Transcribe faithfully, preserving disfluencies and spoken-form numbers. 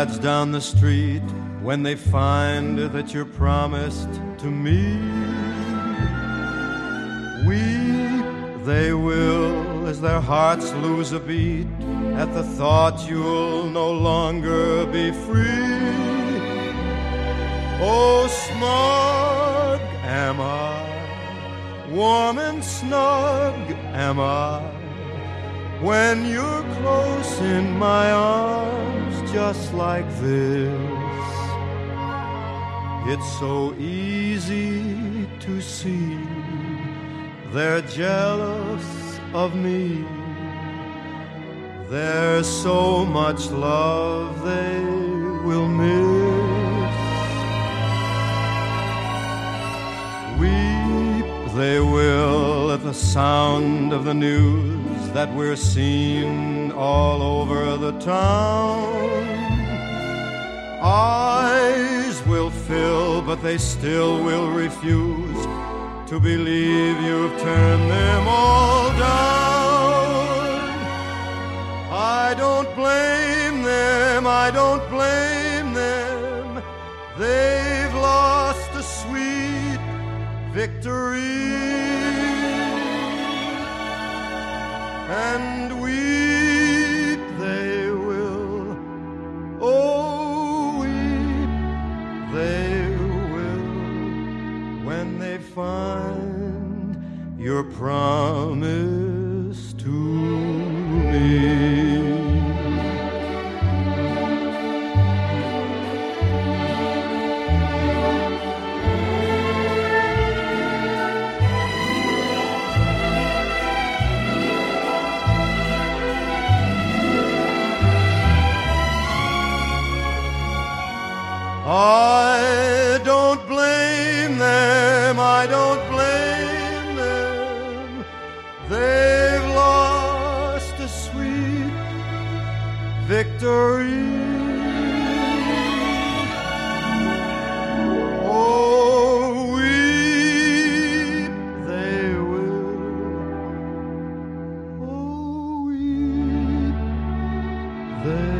rides down the street, when they find that you're promised to me, weep they will as their hearts lose a beat at the thought you'll no longer be free. Oh, smug am I, warm and snug am I, when you're close in my arms just like this. It's so easy to see they're jealous of me. There's so much love they will miss. Weep they will at the sound of the news that we're seen all over the town. Eyes will fill, but they still will refuse to believe you've turned them all down. I don't blame them, I don't blame them. They've lost a sweet victory. And weep they will, oh weep they will, when they find your promise to me. I don't blame them, I don't blame them. They've lost a sweet victory. Oh, weep they will. Oh, weep they will.